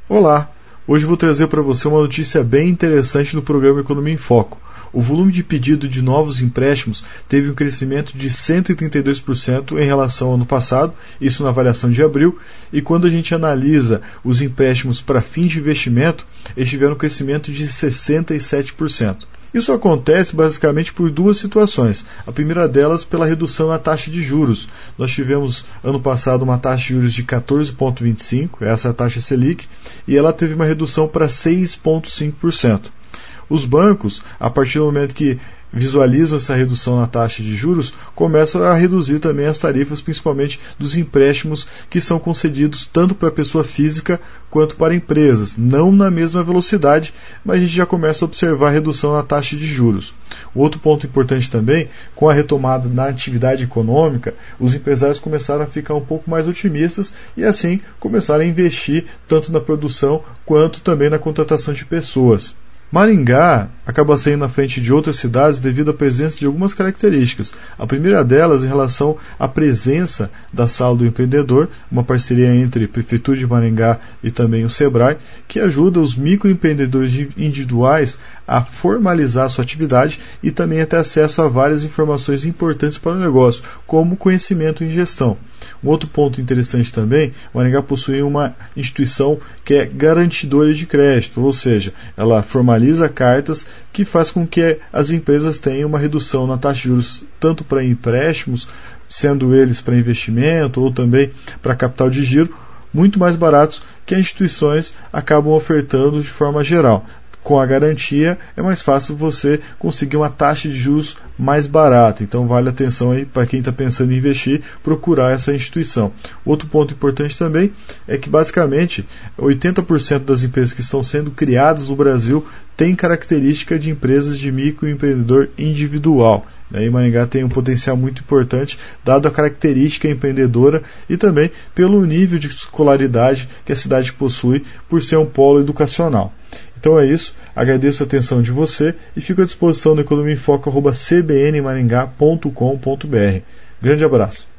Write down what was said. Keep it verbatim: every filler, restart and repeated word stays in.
Olá! Hoje vou trazer para você uma notícia bem interessante do programa Economia em Foco. O volume de pedido de novos empréstimos teve um crescimento de cento e trinta e dois por cento em relação ao ano passado, isso na avaliação de abril, e quando a gente analisa os empréstimos para fins de investimento, eles tiveram um crescimento de sessenta e sete por cento. Isso acontece basicamente por duas situações. A primeira delas pela redução na taxa de juros. Nós tivemos ano passado uma taxa de juros de quatorze vírgula vinte e cinco por cento, essa é a taxa Selic, e ela teve uma redução para seis vírgula cinco por cento. Os bancos, a partir do momento que visualizam essa redução na taxa de juros, começam a reduzir também as tarifas, principalmente dos empréstimos que são concedidos tanto para pessoa física quanto para empresas. Não na mesma velocidade, mas a gente já começa a observar a redução na taxa de juros. O outro ponto importante também, com a retomada na atividade econômica, os empresários começaram a ficar um pouco mais otimistas e assim começaram a investir tanto na produção quanto também na contratação de pessoas. Maringá acaba saindo na frente de outras cidades devido à presença de algumas características. A primeira delas em relação à presença da Sala do Empreendedor, uma parceria entre a Prefeitura de Maringá e também o Sebrae, que ajuda os microempreendedores individuais a formalizar a sua atividade e também a ter acesso a várias informações importantes para o negócio, como conhecimento em gestão. Um outro ponto interessante também, Maringá possui uma instituição que é garantidora de crédito, ou seja, ela formaliza cartas que faz com que as empresas tenham uma redução na taxa de juros tanto para empréstimos, sendo eles para investimento ou também para capital de giro, muito mais baratos que as instituições acabam ofertando de forma geral. Com a garantia é mais fácil você conseguir uma taxa de juros mais barata. Então vale a atenção aí para quem está pensando em investir, procurar essa instituição. Outro ponto importante também é que basicamente oitenta por cento das empresas que estão sendo criadas no Brasil têm característica de empresas de microempreendedor individual. E Maringá tem um potencial muito importante, dado a característica empreendedora e também pelo nível de escolaridade que a cidade possui por ser um polo educacional. Então é isso, agradeço a atenção de você e fico à disposição no economia em foco arroba c b n maringá ponto com ponto b r. Grande abraço.